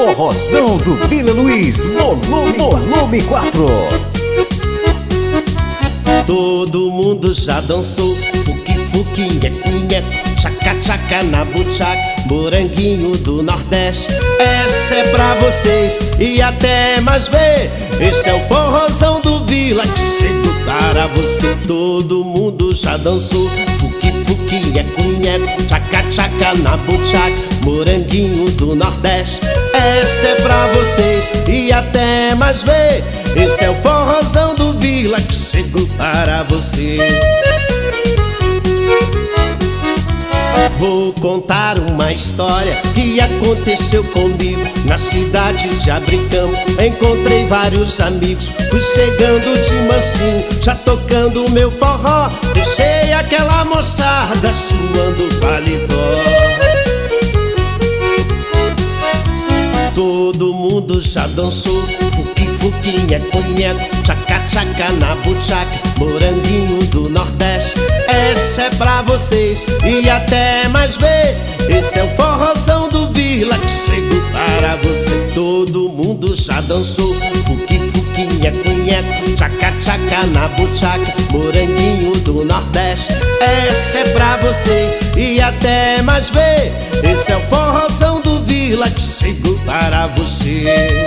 Forrozão do Vila Luiz, volume 4. Todo mundo já dançou fuki, fuki, nheque, tchaca, tchaca na buchaca, moranguinho do Nordeste. Essa é pra vocês e até mais ver. Esse é o forrozão do Vila que chego para você. Todo mundo já dançou fuki, fuki, nheque, tchaca, tchaca na buchaca, moranguinho do Nordeste. Essa é pra vocês e até mais ver. Esse é o forrozão do Vila que chego para você. Vou contar uma história que aconteceu comigo na cidade de Abricão. Encontrei vários amigos, fui chegando de mansinho, já tocando meu forró. Deixei aquela moçada suando paletó. Todo mundo já dançou fuki, fuki, nheque, tchaca, tchaca na buchaca, moranguinho do Nordeste. Essa é pra vocês e até mais ver. Esse é o forrozão do Vila que chego para você. Todo mundo já dançou fuki, fuki, nheque, tchaca, tchaca na buchaca, moranguinho do Nordeste. Essa é pra vocês e até mais ver. Esse é o forrozão do Vila que chego para você.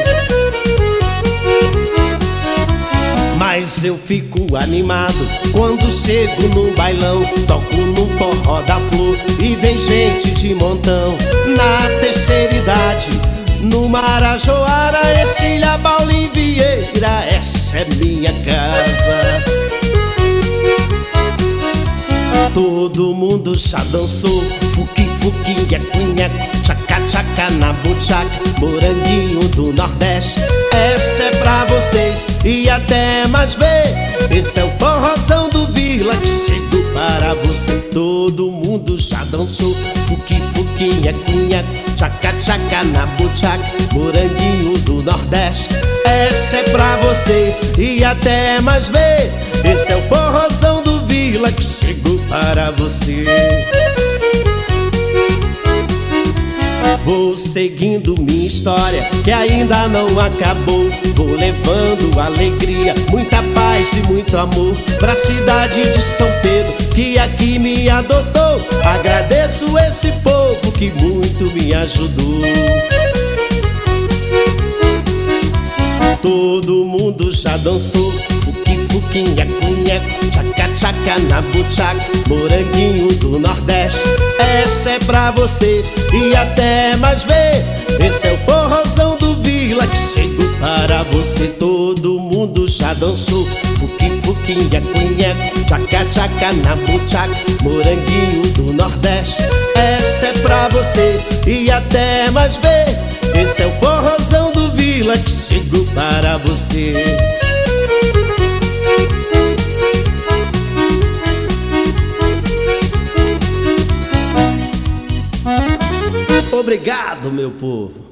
Mas eu fico animado quando chego num bailão, toco no forró da flor e vem gente de montão. Na terceira idade, no Marajoara, Ercília, Paulinho Vieira, essa é minha casa. Todo mundo já dançou fuki, fuki, nheque, tchaca, tchaca na buchaca, moranguinho do Nordeste. Essa é pra vocês e até mais ver. Esse é o forrozão do Vila que chego para você. Todo mundo já dançou fuki, fuki, nheque, tchaca, tchaca na buchaca, moranguinho do Nordeste. Essa é pra vocês e até mais ver. Esse é o forrozão do Vila que chego para você. Vou seguindo minha história que ainda não acabou. Vou levando alegria, muita paz e muito amor pra cidade de São Pedro que aqui me adotou. Agradeço esse povo que muito me ajudou. Todo mundo já dançou fuki, fuki, nheque, tchaca, tchaca na buchaca, moranguinho do Nordeste. Essa é pra vocês e até mais ver. Esse é o forrozão do Vila que chego para você. Todo mundo já dançou fuki, fuki, nheque, tchaca, tchaca na buchaca, moranguinho do Nordeste. Essa é pra vocês e até mais ver. Esse é o forrozão do Vila que chego para você. Obrigado, meu povo.